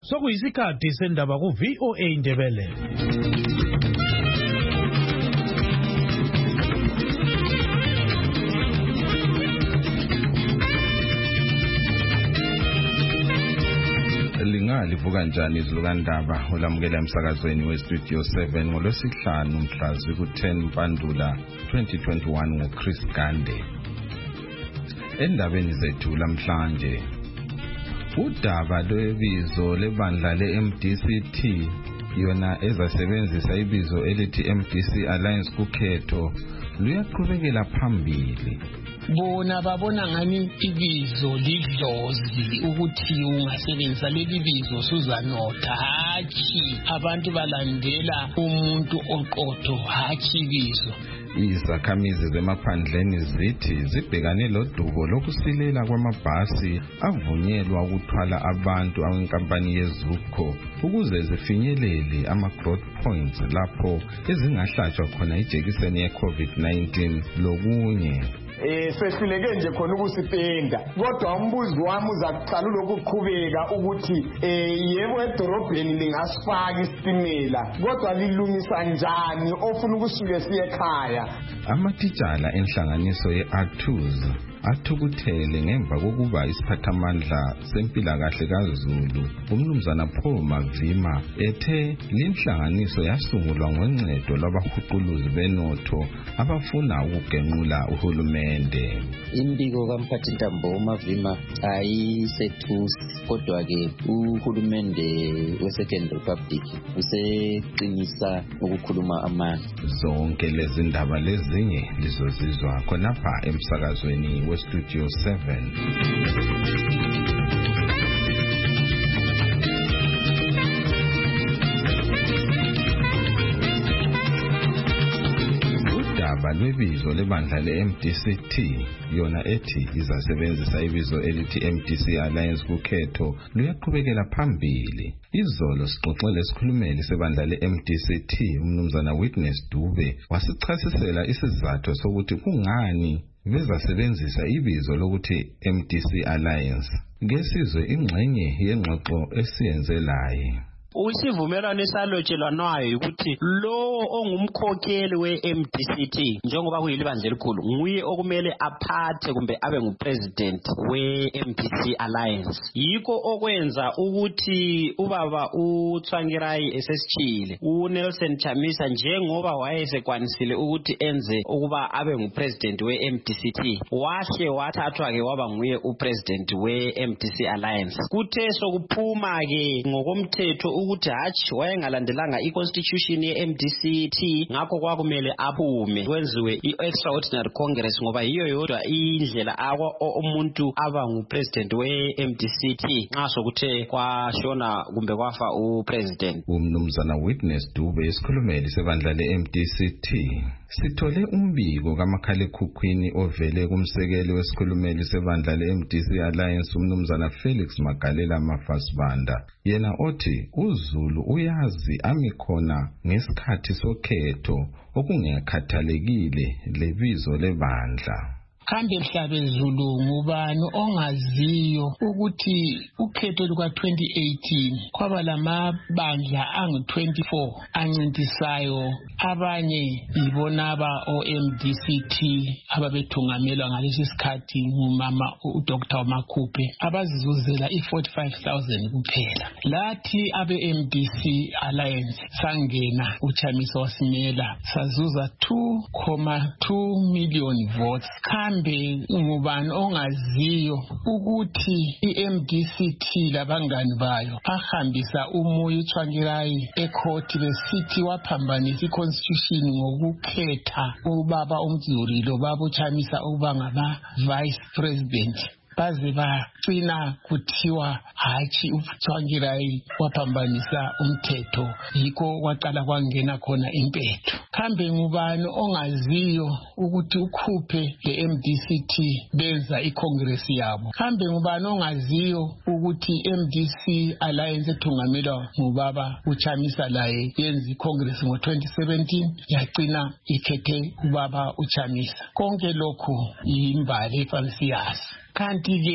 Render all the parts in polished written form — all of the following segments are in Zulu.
Sokuyisikhathi sendaba ku VOA Indebele. Livuka kanjani izilukandaba olamukela emsakazweni weStudio 7 ngolwesihlanu mhla ziku-10 Mpandula 2021 nguChris Gande. Endabeni zethu lamhlanje, udaba lwebizo lebandla le-MDCT yona ezasebenzisa ibizo elithi MDC Alliance kukhetho luyaqhubekela phambili. Bona babona ngani ibizo lidlozi ukuthi ungasebenzisa leli bizo suzanotha, hatshi abantu balandela umuntu oqotho, hatshi ibizo. Izakhamizi zemaphandleni zithi zibhekane lodubo lokusilela kwamabhasi avunyelwa ukuthwala abantu awenkampani yeZUCO ukuze zifinyelele ama-growth points lapho ezingahlatshwa khona ijekiseni ye-COVID-19 lokunye. Sehluleke nje khona ukusipenda, kodwa umbuzo wami uzakuqala lokuqhubeka ukuthi yebo edorobheni lingasifaka isitimela, kodwa lilungisa njani ofuna ukusuke siye ekhaya. Amatitshala enhlanganiso ye-ACTUS athukuthele ngemva kokuba isiphathamandla sempilakahle kaZulu umnumzana Paul Mavima ethe linhlanganiso yasungulwa ngoncedo lwabahuquluzi benotho abafuna ukugenqula uhulumende. Imbiko kaMphathintambo Mavima ayisethusi, kodwa ke uhulumende we-Second Republic useqinisa ukukhuluma amanga. Zonke lezi ndaba lezinye lizozizwa khonapha emsakazweni weStudio 7. Udaba lwebizo lebandla le-MDCT yona ethi izasebenzisa ibizo elithi MDC Alliance kukhetho luyaqhubekela phambili. Izolo sixoxele isikhulumeli sebandla le-MDCT umnumzana Witness Dube wasichasisela isizathu sokuthi kungani bezasebenzisa ibizo lokuthi MDC Alliance. Ngesizwe ingxenye yengxoxo esiyenzelayo. Usivumelwano esalotshelwanayo ukuthi lo ongumkhokheli we-MDCT njengoba kuyilibandla elikhulu nguye okumele aphathe kumbe abe ngupresident we-MDC Alliance. Yikho okwenza ukuthi ubaba uTsvangirai esesichile uNelson Chamisa njengoba wayesekwanisile ukuthi enze ukuba abe ngupresident we-MDCT wahle wathathwa ke waba nguye upresident we-MDC Alliance. Kuthe sokuphuma ke ngokomthetho ukuthi hatshi wayengalandelanga i-constitution ye-MDCT, ngakho kwakumele aphume kwenziwe i-extraordinary congress ngoba yiyo yodwa indlela umuntu aba ngupresident we-MDCT nxa sokuthe kwashona kumbe kwafa upresident. Umnumzana Witness Dube isikhulumeli sebandla le-MDCT sithole umbiko kamakhalekhukhwini ovele kumsekeli wesikhulumeli sebandla le-MDC Alliance umnumzana Felix Magalela Mafasibanda, yena othi uZulu uyazi amikhona ngesikhathi sokhetho okungekhathalekile lebizo lebandla. Kambe mhlabe Zulu ngubani ongaziyo ukuthi ukhetho luka 2018 kwaba lamabandla angu-24 ancintisayo, abanye ibonaba o-MDCT ababethungamelwa ngalesi sikhathi ngumama uDr. Makhuphe abazizuzela i-45,000 kuphela. Lathi abe-MDC Alliance sangena uChamisa wasimela sazuza 2.2 million votes. Kambe ngubani ongaziyo ukuthi i-MDCT labangani bayo bahambisa uMoyo Tsvangirai ecourt besithi waphambanisa i-constitution ngokukhetha ubaba uMdzuri baba uChamisa ukuba ngama vice president, baze bacina kuthiwa hatshi uTsvangirai waphambanisa umthetho, yikho kwaqala kwangena khona impethu. Kambe ngubani ongaziyo ukuthi ukhuphe le-MDCT benza icongress yabo? Kambe ngubani ongaziyo ukuthi MDC Alliance ethungamelwa ngubaba uChamisa laye yenza icongress ngo-2017 yacina ikhethe ubaba uChamisa? Konke lokhu yimbali efanele siyazi. Kanti ke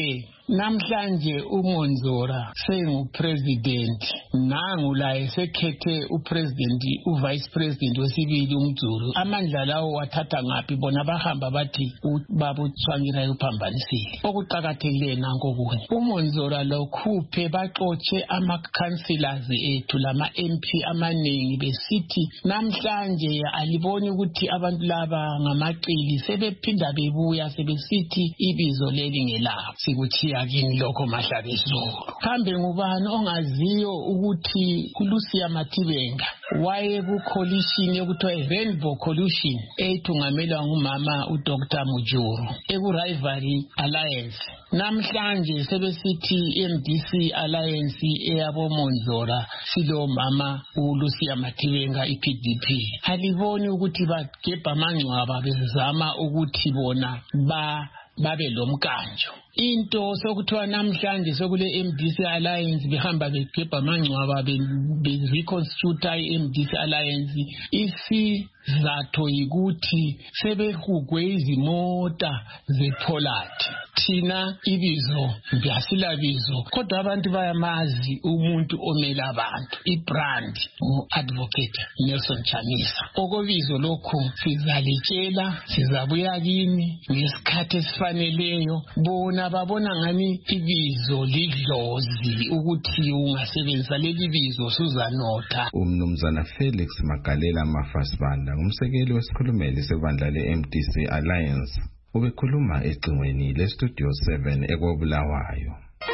namhlanje uMonzora sengupresident nangu la esekhethe upresident uvice president wesibili uMdzulu amandla lawo wathatha ngaphi bona bahamba bathi babuthwanyira uphambanisile okuqhakathekile nanko kunye uMonzora lokhuphe baxotshe ama-councillors ethu lama MP amaningi besithi namhlanje aliboni ukuthi abantu laba ngamaqili sebephinda bebuya sebesithi ibizo leli ngelabo sikuchiya kini lokho Mahlabezulu kambe ngubani ongaziyo ukuthi uLucia Matibenga waye ku coalition yokuthiwa Rainbow Coalition eyithungamelwa ngumama uDr Mujuru eku Rivalry Alliance namhlanje sebesithi MDC Alliance eyabo Monzora silo mama uLucia Matibenga iPDP aliboni ukuthi bagebha amangcwaba bezama ukuthi bona babe lomkanjo into sokuthiwa namhlanje sokule MDC Alliance behamba begebha amangcwaba bereconstitute iMDC Alliance isizatho yikuthi sebehugwe izimota zePolati thina ibizo ngiyasilabizo kodwa abantu bayamazi umuntu omela abantu ibrand uadvocate Nelson Chamisa okobizo lokhu sizalitshela sizabuya kini ngesikhathi esifaneleyo bona babona ngani ibizo lidlozi ukuthi ungasebenzisa leli bizo suzanotha umnumzana Felix Magalela Mafasibanda umsekeli wesikhulumeli sebandla leMDC Alliance ubekhuluma ecingweni leStudio 7 eKobulawayo.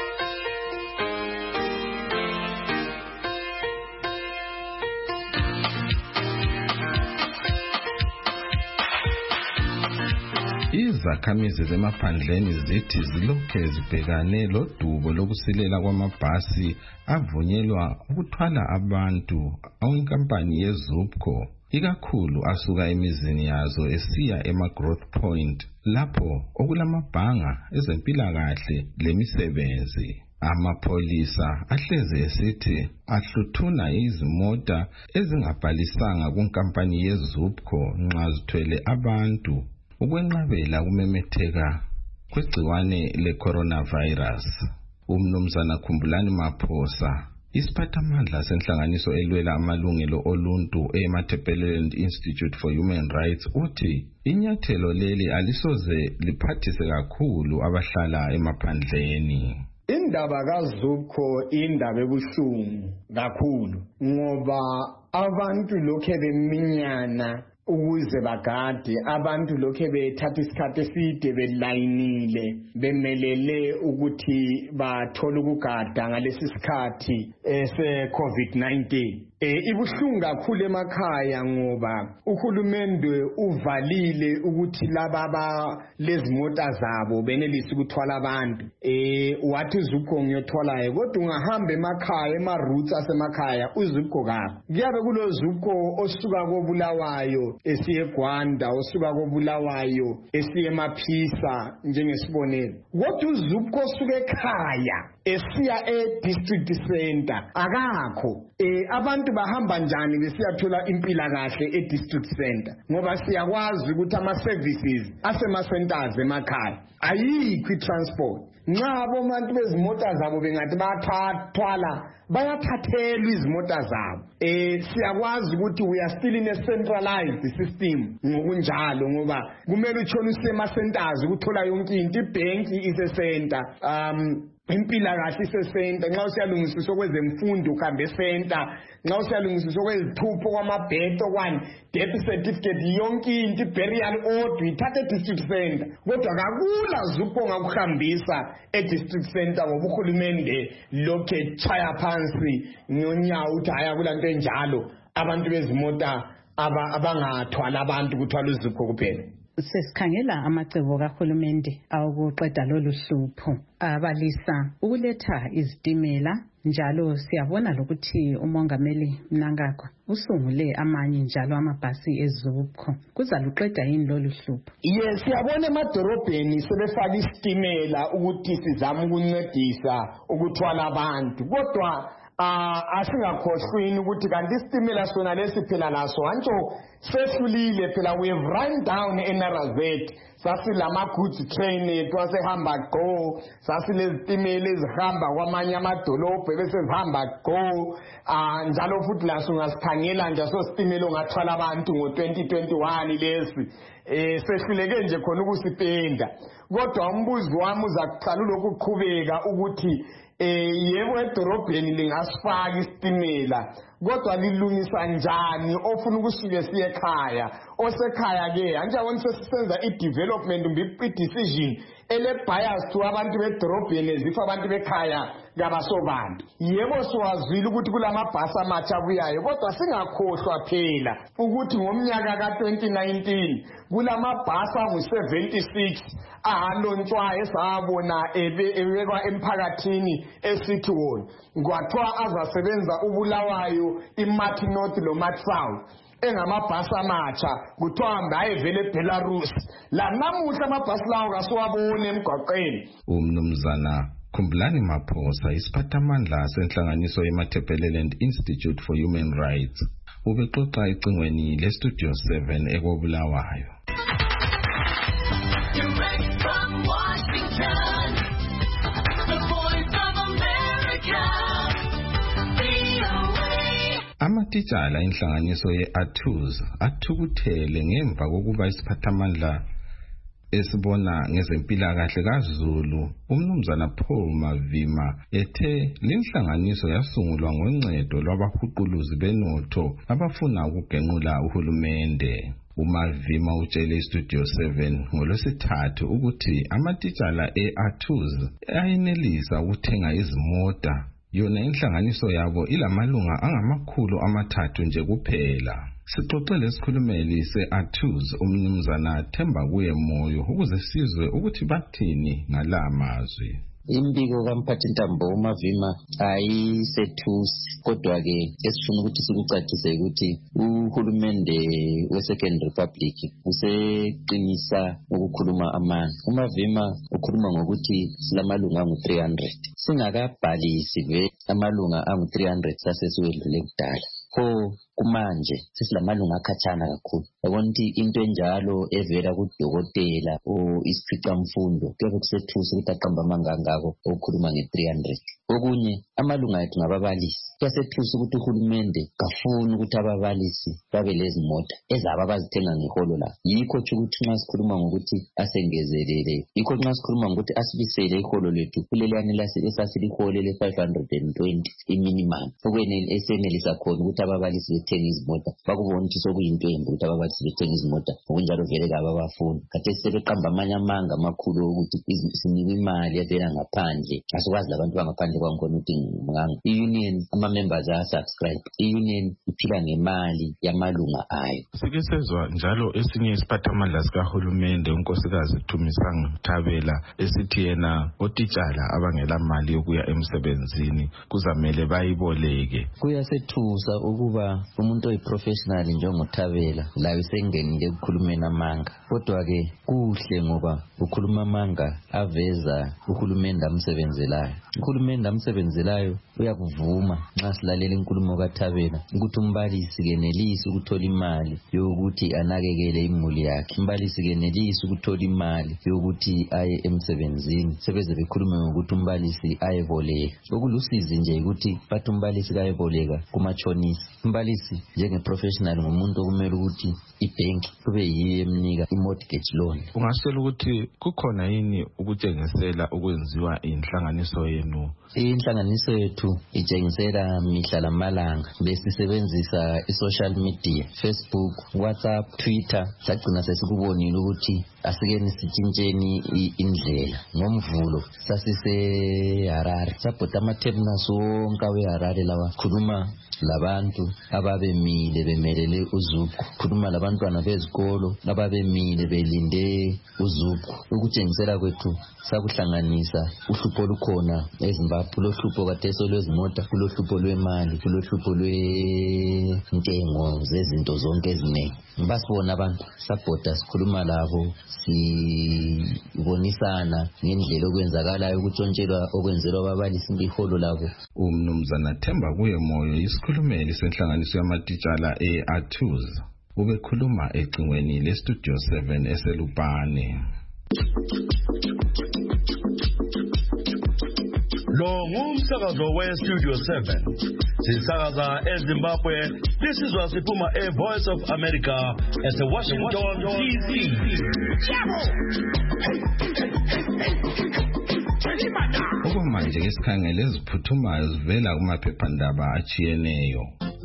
Izakhamizi zemaphandleni zithi zilokhe zibhekane lodubo lokusilela kwamabhasi avunyelwa ukuthwala abantu awinkampani yeZupco ikakhulu asuka emizini yazo esiya ema-Growth Point lapho okulamabhanga ezempilakahle lemisebenzi. Amapolisa ahleze esithi ahluthuna izimota ezingabhalisanga kunkampani yeZupco nxa zithwele abantu ukwenqabela kumemetheka kwegciwane le-coronavirus. Umnumzana Khumbulani Maphosa isiphathamandla senhlanganiso elwela amalungelo oluntu eMatabeleland Institute for Human Rights uthi inyathelo leli alisoze liphathise kakhulu abahlala emaphandleni. Indaba kaZupco indaba ebuhlungu kakhulu ngoba abantu lokhe beminyana ukuze bagade abantu lokhe bethatha isikhathi eside belayinile bemelele ukuthi bathole ukugada ngalesi sikhathi se-COVID-19. Ibuhlungu kakhulu emakhaya ngoba uhulumende uvalile ukuthi laba lezimota zabo benelise ukuthwala abantu. Wathi uZupco ngiyothwalayo kodwa ungahamba emakhaya ema-routes asemakhaya uZupco kaphi. Kuyabe kulo Zupco osuka koBulawayo esiye eGwanda osuka koBulawayo esiye eMaphisa njengesibonelo. Kodwa uZupco osuka ekhaya esiya e-district center akakho. Abantu bahamba njani besiyathola impilakahle e-district center ngoba siyakwazi ukuthi ama-services asema-centers emakhaya ayikho i-transport. Nxa abantu bezimota zabo bengathi bayathwala bayathathelwa izimota zabo. Siyakwazi ukuthi we are still in a centralized system ngokunjalo ngoba kumele utshone usema-centers ukuthola yonke into. Ibhenki ise-center, impilakahle ise-center, nxa usiyalungisiswa kwezemfundo uhambe e-center, nxa usiyalungisiswa kwezithupho kwamabhedo kwani death certificate yonke into burial order ithatha e-district center. Kodwa kakula Zupco ongakuhambisa e-district center ngoba uhulumende lokhe chaya phansi ngonyawo uthi haya kulanto enjalo abantu bezimota abangathwala abantu kuthwala uZupco kuphela. Sesikhangela amacebo kahulumende awukuqeda lolu hlupho abalisa ukuletha izitimela njalo siyabona lokuthi umongameli Mnangagwa usungule amanye njalo amabhasi eZupco kuzaluqeda yini lolu hlupho. Yes, siyabona emadorobheni sebefaka isitimela ukuthi sizama ukuncedisa ukuthwala abantu kodwa asingakhohlwini ukuthi kanti isitimela sona lesi phela laso antsho sehlulile phela we have run down eNarazet sasilama goods train twasehamba go sasilezitimela ezihamba kwamanye amadolobho bese zihamba go njalo futhi la singasikhangela nje sositimela ongathwala abantu ngo2021 lesi sehluleke nje khona ukusipenda kodwa umbuzo wami uzakuqala lokuqhubeka ukuthi yebo edorobheni lingasifaka isitimela kodwa lilungisa njani ofuna ukusuke siye ekhaya osekhaya ke anje wonke sisenza i-development i-decision ele-bias to abantu bedorobheni ezifa abantu bekhaya kabasobantu yebo siwazile ukuthi kulamabhasi amatsha abuyayo kodwa singakhohlwa phela ukuthi ngomnyaka ka-2019 kulamabhasi angu-76 ahalontshwayo esabona ebekwa emphakathini esithi wona kwathiwa azasebenza uBulawayo iMathi North loMathi South engamabhasi amatsha kuthiwa mbaye vele eBelarus la namuhla amabhasi lawo kasiwabone emgwaqeni. Umnumzana Khumbulani Maphosa isiphathamandla senhlanganiso yeMatabeleland Institute for Human Rights ubexoxa ecingweni leStudio 7 eKobulawayo. Amatitshala inhlanganiso ye-ATUZ athukuthele ngemva kokuba isiphathamandla esibona ngezempilakahle kaZulu umnumzana Paul Mavima ethe lenhlanganiso yasungulwa ngoncedo lwabahuquluzi benotho abafuna ukugenqula uhulumende. uMavima utshele iStudio 7 ngolwesithathu ukuthi amatitshala e-ATUZ ayenelisa ukuthenga izimota yona inhlanganiso yabo ilamalunga angama300 nje kuphela. Sixoxele isikhulumeli se-ATUZ umnumzana Themba kuye moyo ukuze sizwe ukuthi bathini ngalamazwi. Imbiko kaMphathintambo uMavima ayisethusi kodwa ke esifuna ukuthi sikucacise ukuthi uhulumende weSecond Republic useqinisa ukukhuluma amanga. uMavima ukhuluma ngokuthi silamalunga angu300 singakabhalisi amalunga angu300 sasesiwedlule kudala. Kumanje sesilamalunga akhatshana kakhulu. Yabona ukuthi into enjalo evela kudokotela o isiqhaqamfundo kuyabe kusethusa ukuthi aqamba amanga ngako okukhuluma nge300. Okunye amalunga ethu ngababalisi. Kuyasethusa ukuthi uhulumende kafuna ukuthi ababalisi babe lezi moto ezaba bazithenga ngeholo la. Yikho ukuthi nxa sikhuluma ngokuthi asengezelele, yikho nxa sikhuluma ngokuthi asibisele iholo lethu kuleliyani esasilikhole le520 iminimum. Okwenele esenelisa khona ukuthi ababalisi bethenga izimota bakubona ukuthi sokuyinto embi ukuthi ababalisi bethenga izimota ngokunjalo vele kababafuni. Kade sebeqamba amanye amanga amakhulu ukuthi sinikwe imali evela ngaphandle asokwazi labantu bangaphandle kwangikhona ukuthi ngimnganga. I-union ama-members ayasubscribe. I-union iphila ngemali yamalunga ayo. Sike sezwa njalo esinye isiphathamandla sikahulumende unkosikazi Thumisang Thabela esithi yena otitshala abangela mali yokuya emsebenzini kuzamele bayiboleke. Kuyasethusa ukuba umuntu oyiprofessional njengoThabela layo sengenile ukukhulumeni amanga. Kodwa ke kuhle ngoba ukhuluma amanga aveza uhulumende amsebenzelayo. Uhulumende amsebenzelayo uyakuvuma nxa silalela inkulumo kaThabela ukuthi umbalisi kenelisi ukuthola imali yokuthi anakekele imuli yakhe. Umbalisi kenelisi ukuthola imali yokuthi aye emsebenzini. Sebeze bekhulume ngokuthi umbalisi ayeboleka. Okulusizi nje ukuthi bathi umbalisi kayeboleka kumachonisi. Umbalisi njengeprofessional ngumuntu okumele ukuthi ibhenki kube yiyo emnika i-mortgage loan. Ungasela ukuthi kukhona yini ukutshengisela ukwenziwa inhlanganiso yenu? Inhlanganiso yethu itshengisela mihla lamalanga besisebenzisa i-social media, Facebook, WhatsApp, Twitter. Sagcina sesikubonile ukuthi asikeni sitshintsheni indlela. Ngomvulo sasise Harare sabhoda amaterminals wonke aweHarare lawa khuluma labantu ababemile bemelele uZuku, khuluma labantwana bezikolo ababemile belinde uZuku. Ukutshengisela kwethu sakuhlanganisa uhlupho olukhona eZimbabwe, uhlupho kateso lwezimota, uhlupho lwemali, uhlupho lwentengo zezinto zonke eziningi. Basibona abantu sabhoda sikhuluma labo sibonisana ngendlela okwenzakalayo ukuntshontshelwa okwenzelwa ababalisi ngiholo labo. Umnumzana Themba kuye moyo isikhulumeli senhlanganiso yamatitshala e-ATUZ. ubekhuluma ecingweni leStudio 7 eselupane. Lo ngumsakazo weStudio 7. Sisakaza eZimbabwe. Lisizwa siphuma eVoice of America eseWashington DC. Okwamanje ngesikhangele eziphuthumayo zivela kumaphephandaba achiyeneyo.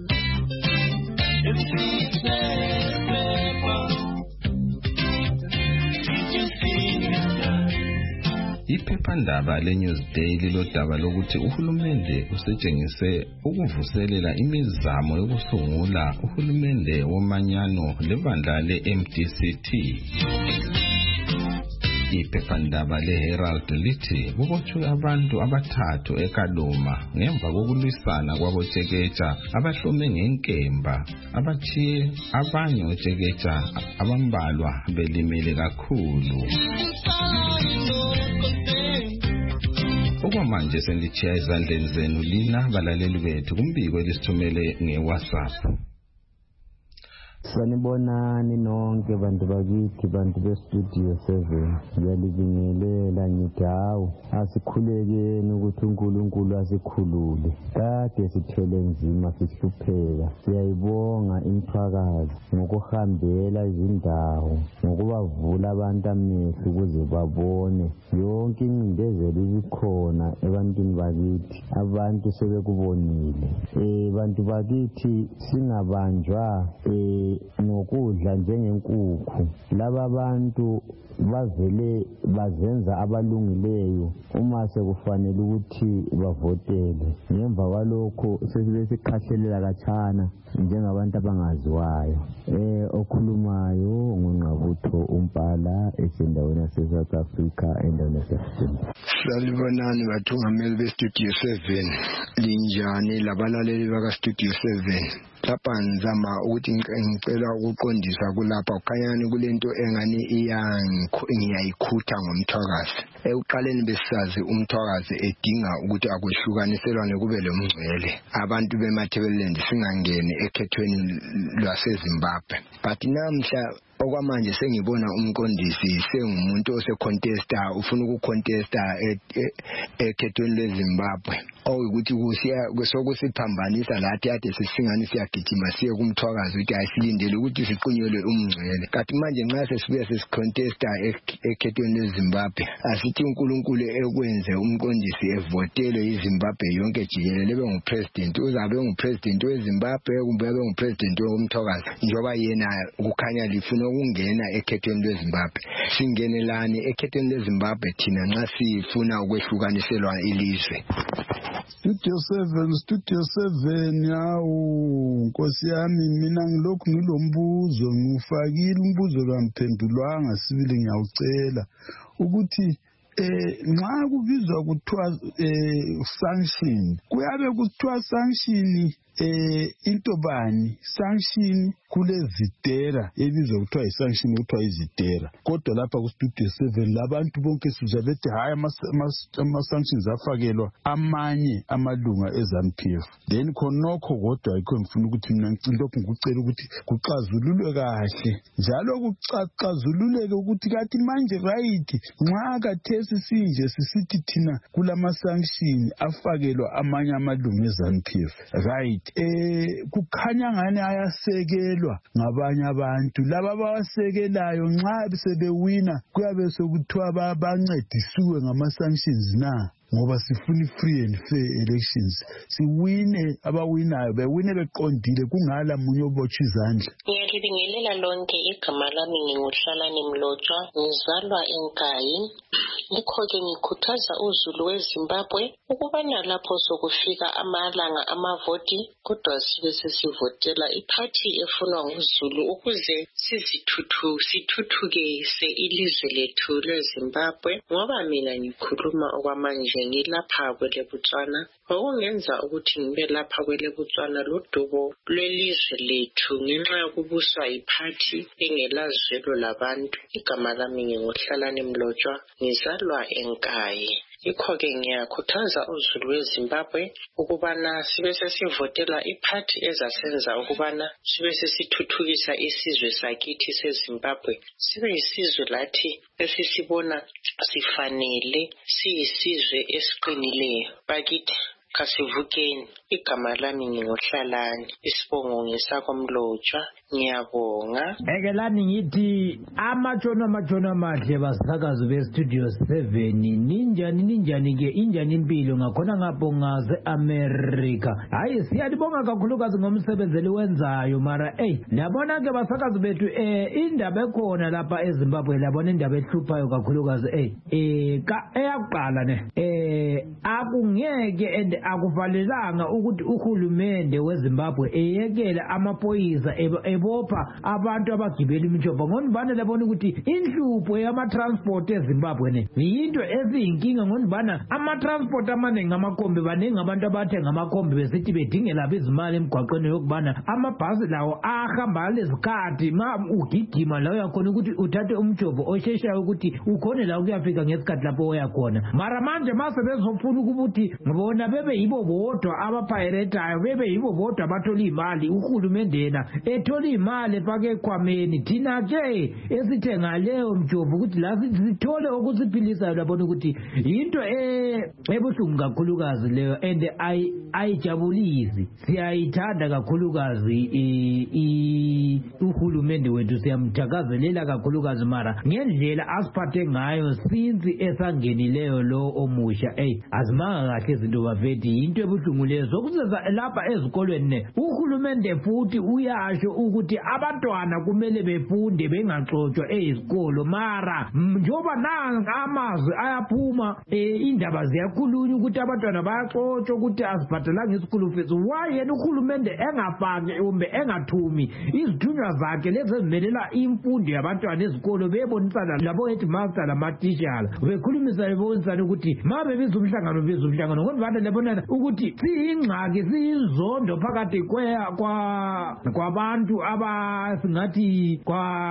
Iphephandaba leNewsday lilodaba lokuthi uhulumende usetshengise ukuvuselela imizamo yokusungula uhulumende womanyano lebandla leMDCT. Iphephandaba leHerald lithi kubotshwe abantu abathathu eKaluma ngemva kokulwisana kwaboTsheketsha abahlome ngenkemba abachiye abanye oTsheketsha abambalwa belimele kakhulu. Okwamanje sendichiya izandleni zenu lina balaleli bethu kumbiko elisithumele ngeWhatsApp. Sanibonani nonke bantu bakithi, bantu beStudio 7. Ngiyalibingelela ngithi hawu asikhulekeni ukuthi uNkulunkulu asikhulule. Kade sithwele nzima sihlupheka. Siyayibonga imthwakazi ngokuhambela izindawo, ngokubavula abantu amehlo ukuze babone yonke ingcindezelo ibikhona ebantwini bakithi. Abantu sebekubonile. Bantu bakithi singabanjwa nokudla njengenkukhu. Laba bantu bavele bazenza abalungileyo uma sekufanele ukuthi bavotele. Ngemva kwalokho sesibe sikhahlelela kachana njengabantu abangaziwayo. Okhulumayo nguNqabutho uMpala esendaweni yaseSouth Africa endaweni yaseSimbabwe. Salibonani bathungameli beStudio 7. Linjani labalaleli bakaStudio 7? Lapha ngizama ukuthi ngicela ukuqondisa kulapha ukhanyani kulento engani ngiyayikhutha ngomthwakazi. Ekuqaleni besisazi umthwakazi edinga ukuthi akwehlukaniselawane kube lomngcwele. Abantu beMatabeleland singangeni ekhethweni lwaseZimbabwe. But namhla okwamanje sengibona umqondisi sengumuntu osecontesta ufuna ukucontesta ekhethweni leZimbabwe. Ukuthi sokusiphambanisa lathi ade sisingani siyagijima siye kumthwakazi ukuthi asilindele ukuthi siqunyelwe umngcwele. Kanti manje nxa sesibuya sesicontesta ekhethweni leZimbabwe asithi uNkulunkulu ekwenze umqondisi evotele iZimbabwe yonke jikelele bengupresident. Uzabe ngupresident weZimbabwe kumbe abe ngupresident womthwakazi njoba yena kukhanya lifuna ukungena ekhethweni leZimbabwe. Singenelani ekhethweni leZimbabwe thina nxa sifuna ukwehlukaniselwa ilizwe? Studio 7 yawu Nkosi yami, mina ngilokhu ngilombuzo ngifakile umbuzo kamphendulwanga sibili ngiyawucela ukuthi nxa kubizwa kuthiwa sanction kuyabe kuthiwa sanction into bani sanction kulezitera ebizwa kuthiwa isanction kuthiwa izitera. Kodwa lapha kuStudio 7 labantu bonke sizwa bethi hayi ama-sanctions afakelwa amanye amalunga eZANU-PF. Then khonokho kodwa yikho ngifuna ukuthi mina ngicilokhu ngikucela ukuthi kuxazululwe kahle njalo kuxazululeke ukuthi kathi manje right nxa kathesi sinje sisithi thina kulama-sanction afakelwa amanye amalunga eZANU-PF right. Kukhanya ngani ayasekelwa ngabanye abantu. Laba abawasekelayo nxa sebewina kuyabe sekuthiwa bancedisiwe ngama-sanctions na? Ngoba sifuna free and fair elections. Siwine abawinayo bewine beqondile kungala munye obotshwa izandla. Ngiyalibingelela lonke, igama lami nginguHlalani Mlotshwa, ngizalwa eNkayi. Ngikho-ke ngikhuthaza uZulu weZimbabwe ukubana lapho sokufika amalanga amavoti kodwa sibe sesivotela iphathi efunwa nguZulu ukuze sithuthukise ilizwe lethu leZimbabwe. Ngoba mina ngikhuluma okwamanje ngilapha kwele Botswana, okungenza ukuthi ngibe lapha kwele Botswana lodubo lwelizwe lethu ngenxa yokubuswa iphathi engelazwelo labantu. Igama lami nginguHlalani Mlotshwa, ngizalwa eNkayi. Yikho-ke ngiyakhuthaza uzulu weZimbabwe ukubana sibe sesivotela iphathi ezasenza ukubana sibe sesithuthukisa isizwe sakithi seZimbabwe sibe yisizwe lathi esisibona sifanele siyisizwe esiqinileyo. Bakithi kasivukeni. Igama lami nginguHlalani, isibongo ngesakoMlotshwa. Ngiyabonga. Ekelani ngithi amajona amahle basakazi beStudio 7 ninjani ke injani impilo ngakhona ngapho ngaze America. Hayi siyalibonga kakhulukazi ngomsebenzi eliwenzayo mara labona ke basakazi bethu indaba ekhona lapha eZimbabwe labona indaba ehluphayo kakhulukazi eyaqala akungeke and akuvalelanga ukuthi uhulumende weZimbabwe eyekela amaphoyisa ebopha abantu abagibela imithombo ngonibana labona ukuthi inhlupho yama-transport eZimbabwe yinto eziyinkinga ngonibana ama-transport amaningi amakombi baningi abantu abathenga amakombi besithi bedingela izimali emgwaqweni yokubana amabhasi lawo ahamba lezikhathi ma ugigima la uyakhona ukuthi uthathe umjovo osheshayo ukuthi ukhone la ukuyafika ngesikhathi lapho uyakhona mara manje mase bezofuna ukuthi ngibona bebe yibo bodwa abapiratayo bebe yibo bodwa abathola imali uhulumende yena ethola imali efake ekhwameni thina ke esithenga leyo mjovo ukuthi la sithole ukusiphilisayo labona ukuthi into ebuhlungu kakhulukazi leyo and ayijabulisi siyayithanda kakhulukazi uhulumende wethu siyamthakazelela kakhulukazi mara ngendlela asiphathe ngayo since esangenileyo lo omusha azimanga kahle izinto bafethi into ebuhlungu lezo kuzenza lapha ezikolweni uhulumende futhi uyasho ukuthi abantwana kumele befunde bengaxoxwa ezikolo mara njoba nanga amazwi ayaphuma indaba ziyakhulunywa ukuthi abantwana bayaxoxwa ukuthi azibhatalanga isikolo fees why yena uhulumende engafaki kumbe engathumi izithunywa zakhe lezi ezimelela imfundo yabantwana ezikolo bebonisana labo headmaster lamatishala bekhulumisa bebonisana ukuthi ma bebiza umhlangano kodwa lebona ukuthi siyingxaki siyizondo phakathi kwabantu abasingathi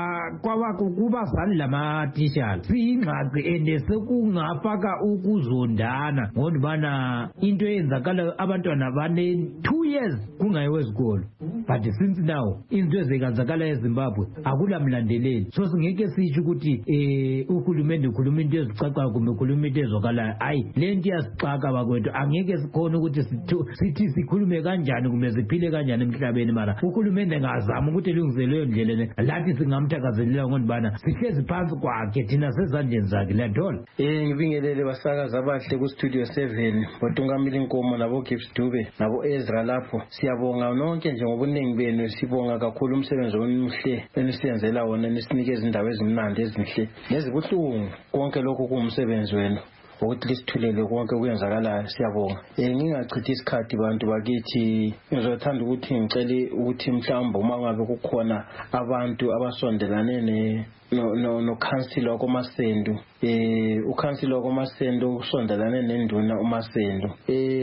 kubazali lamatishala siyingxaki ende sekungafaka ukuzondana ngodibana into eyenzakala abantwana bane 2 years kungayiwe esikolo but since now into ezekazakala eZimbabwe akulamlandeleli so singeke sisho ukuthi uhulumende ukhuluma into ezicacayo kumbe ukhuluma into ezokalayo hayi lento iyasixaka bakwethu angeke sikhona ukuthi sithi sikhulume kanjani kumbe siphile kanjani emhlabeni mara uhulumende ngazama ukuthi elungise leyo ndlela lathi singamthakazelela ngodibana sihlezi phansi kwakhe thina sezandleni zakhe liyathola ngibingelele basakazi abahle kuStudio 7 boTungamile Nkomo nabo Gibbs Dube nabo Ezra lapho siyabonga nonke nje ngobuningi benu sibonga kakhulu umsebenzi omuhle enisenzela wona nisinikeza indaba ezimnandi ezinhle nezibuhlungu konke lokho kuumsebenzi wenu ukuthi lisithulele konke kuyenzakalayo siyabonga ngingachithi isikhathi bantu bakithi ngizothanda ukuthi ngicele ukuthi mhlawumbe uma ngabe kukhona abantu abasondelane no councilor koMasendo uCouncilor koMasendo usondelane nenduna uMasendo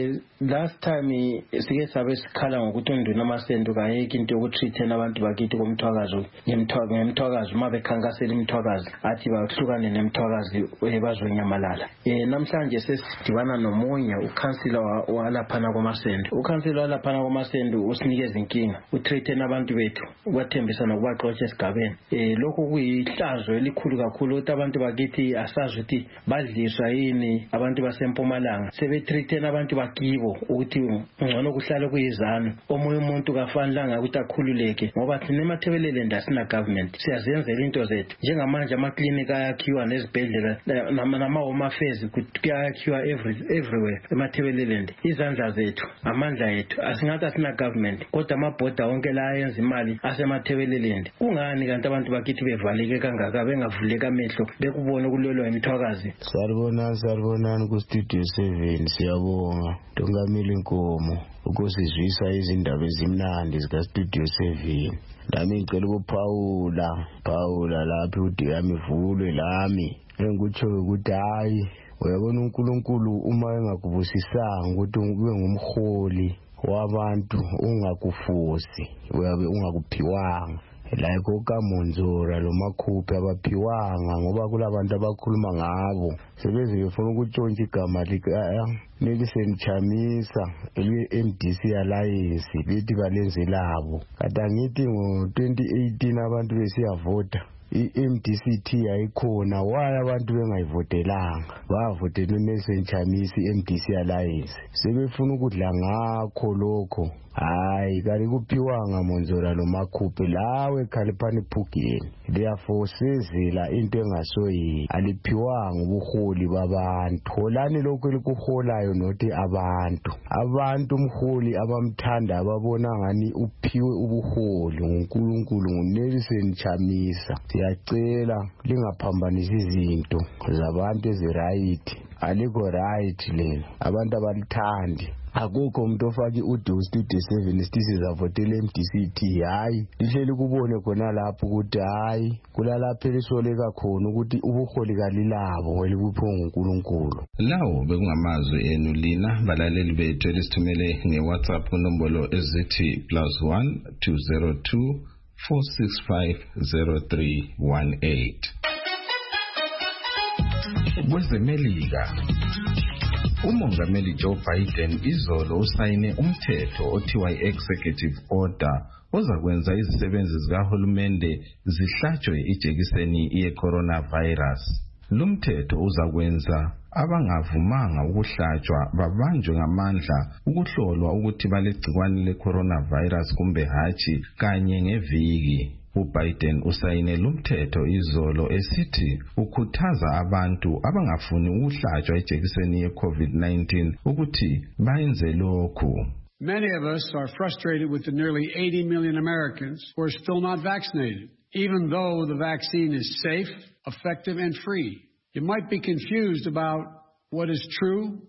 last time sike sabe sikhala ngokuthi unduna uMasendo kayeke into yokutreatena abantu bakithi komthwakazo ngemthwakazo uma bekhankasela imthwakazi athi bahlukane nemthwakazi bazonyamalala namhlanje sesidibana nomunye uCouncilor walaphana koMasendo uCouncilor walaphana koMasendo usinikeza inkinga utreatena abantu bethu ubathembisa nokubaxoxa esigabeni lokho kuyihlazo elikhulu kakhulu ukuthi abantu bakithi asazi ukuthi badliswa yini abantu baseMpumalanga sebetreatena abantu bakibo ukuthi ngcono kuhlale kuyizana omunye umuntu kafanelanga ukuthi akhululeke ngoba thina emathebelele ndasina government siyazenzela into zethu njengamanje amaklinika ayakhiwa nezibhedlela nama-home affairs kuyakhiwa everywhere emathebelelende izandla zethu amandla ethu asingathi asina government kodwa amabhoda wonke la ayenza imali asemathebelelende kungani kanti abantu bakithi bevaleke kangaka bengavuleka amehlo bekubona kulelo emthwakazi Saribonani kuStudio 7 siyabonga Tungamile Nkomo ukusizwisa izindaba ezimnandi zikaStudio 7 nami ngicela ukuphawula lapho ukuthi yami ivulwe lami engikutsho ukuthi hayi uyabona uNkulunkulu uma engakubusisanga ukuthi ube ngumholi wabantu ungakufosi uyabe ungakuphiwanga like okaMonzora lo Makhuphe abaphiwanga ngoba kulabantu abakhuluma ngabo sebeze befuna ukutshontsha igama Nelson Chamisa ele-MDC Alliance bethi balenze labo kade angithi ngo-2018 abantu besiyavota i-MDCT ayikhona why abantu bengayivotelanga bavotela uNelson Chamisa i-MDC Alliance sebefuna ukudla ngakho lokho hayi kali kuphiwanga Monzora lo Makhuphe lawe Khaliphani Phugeni therefore sezela into engasoyi aliphiwanga ubuholi babantu holani lokho elikuholayo nothi abantu umholi abamthanda ababona ngani uphiwe ubuholi nguNkulunkulu nguNelson Chamisa siyacela lingaphambanisi izinto zabantu eziright aliko right lelo abantu abalithandi akukho umuntu ofaki uDo Studio 7 sizavotela MDCT hayi lihleli kubone khona lapho ukuthi hayi kulalapha elisoleka khona ukuthi ubuholi kalilabo welibupho nguNkulunkulu. Lawo bekungamazwi enu lina balaleli bethu elisithumele ngeWhatsApp kunombolo ezithi +1 202 465 0318. Kwezemelika uMongameli Joe Biden izolo usayine umthetho othiwa i-Executive Order ozakwenza izisebenzi zikahulumende zihlatshwe ijekiseni ye-coronavirus. Lumthetho uzakwenza abangavumanga ukuhlatshwa babanjwe ngamandla ukuhlolwa ukuthi balegcikwane le-coronavirus kumbe hatshi kanye ngeviki. uBiden usayine lumthetho izolo esithi ukhuthaza abantu abangafuni ukuhlatshwa ijekiseni ye-COVID-19 ukuthi bayenze lokhu. Many of us are frustrated with the nearly 80 million Americans who are still not vaccinated, even though the vaccine is safe, effective, and free. You might be confused about what is true.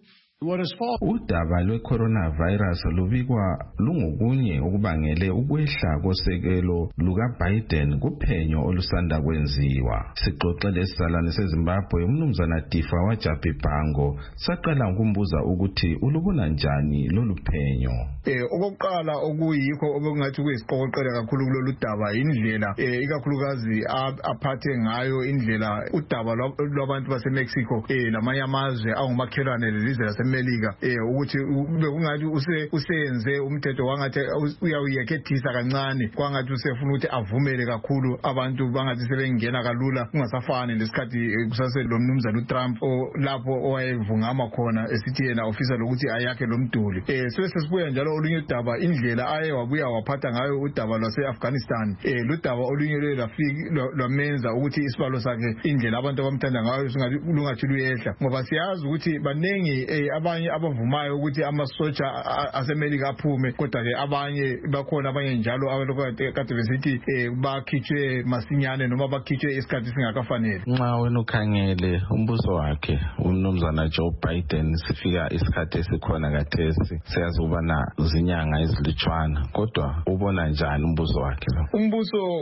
Udaba lwe-coronavirus lubikwa lungokunye okubangele ukwehla kosekelo lukaBiden kuphenyo olusanda kwenziwa. Sixoxele isisalane seZimbabwe umnumzana Tifa Wajapibhango saqala ukumbuza ukuthi ulubona njani lolu phenyo. Okokuqala okuyikho obekungathi kuyisiqoqoqela kakhulu kulolu daba indlela ikakhulukazi aphathe ngayo indlela udaba lwabantu baseMexico lamanye amazwe angumakhelwane lelizwe laseMelika ukuthi bekungathi usenze umthetho wangathi uyawuyekethisa kancane kwangathi usefuna ukuthi avumele kakhulu abantu bangathi sebengena kalula kungasafani lesikhathi kusase lo mnumzana uTrump lapho owayevungama khona esithi yena ofisa lokuthi ayakhe lo mduli. Sesibuya njalo olunye udaba indlela aye wabuya waphatha ngayo udaba lwase-Afghanistan ludaba olunye lwamenza ukuthi isibalo sakhe indlela abantu abamthanda ngayo lungathi luyehla ngoba siyazi ukuthi banengi abanye abavumayo ukuthi amasotsha aseMelika aphume kodwa ke abanye bakhona abanye njalo abakade besithi bakhitshwe masinyane noma bakhitshwe isikhathi singakafanele. Nxa wena ukhangele umbuso wakhe umnumzana Joe Biden sifika isikhathi esikhona kathesi siyazi ubana zinyanga ezilutshwana kodwa ubona njani umbuso wakhe? Umbuso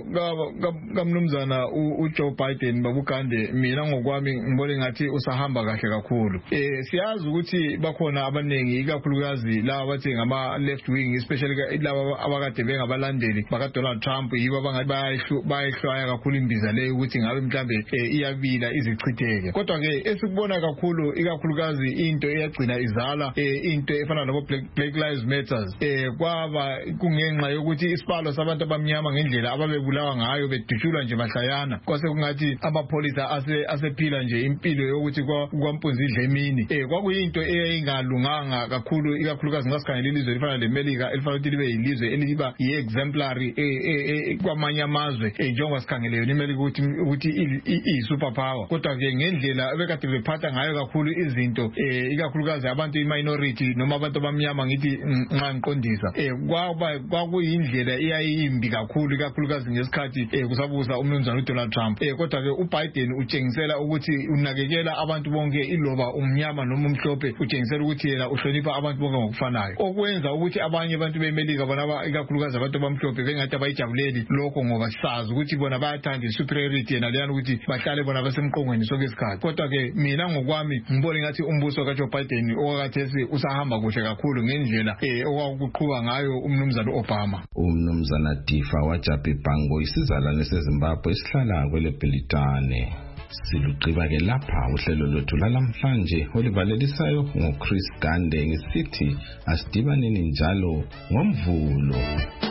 kamnumzana uJoe Biden babukande mina ngokwami ngibone ngathi usahamba kahle kakhulu. Siyazi ukuthi bakhona abanengi ikakhulukazi laba bathi ngama left wing especially laba abakade bengabalandeli baka Donald Trump yibo bayehlwaya kakhulu imbiza leyo ukuthi ngabe mhlambe iyabila izichitheke. Kodwa ke esikubona kakhulu ikakhulukazi into eyagcina izala into efana nabo Black Lives Matter kwaba kungenxa yokuthi isibalo sabantu abamnyama ngendlela ababebulawa ngayo bedushulwa nje mahlayana kwase kungathi amapholisa asephila nje impilo yokuthi kwampunzi idle emini kwakuyinto eyayingalunganga kakhulu ikakhulukazi ngasikhangela ilizwe elifana leMelika elifana ukuthi libe yilizwe eliba yi-exemplary kwamanye amazwe njengoba sikhangele yona iMelika ukuthi iyi-super power kodwa ke ngendlela ebekade bephatha ngayo kakhulu izinto ikakhulukazi abantu i-minority noma abantu abamnyama ngithi nxa ngiqondisa kwakuyindlela eyayimbi kakhulu ikakhulukazi ngesikhathi kusabusa umnumzana uDonald Trump kodwa ke uBiden utshengisela ukuthi unakekela abantu bonke iloba umnyama noma umhlophe utshengisela ukuthi yena uhlonipha abantu bonke ngokufanayo, okwenza ukuthi abanye abantu beMelika bona ikakhulukazi abantu abamhlophe bengathi abayijabuleli lokho ngoba sazi ukuthi bona bayathanda superiority yena leyana ukuthi bahlale bona basemqongweni sonke isikhathi. Kodwa ke mina ngokwami ngibona ngathi umbuso kaJoe Biden owakathesi usahamba kuhle kakhulu ngendlela okwakuqhuba ngayo umnumzana Obama. Umnumzana Tifa Wajapi Pango isizalwane seZimbabwe esihlala kwele Bhelitane. Siluqiba ke lapha uhlelo lwethu lalamhlanje olivalelisayo ngoChris Gande ngisithi asidibaneni njalo ngoMvulo.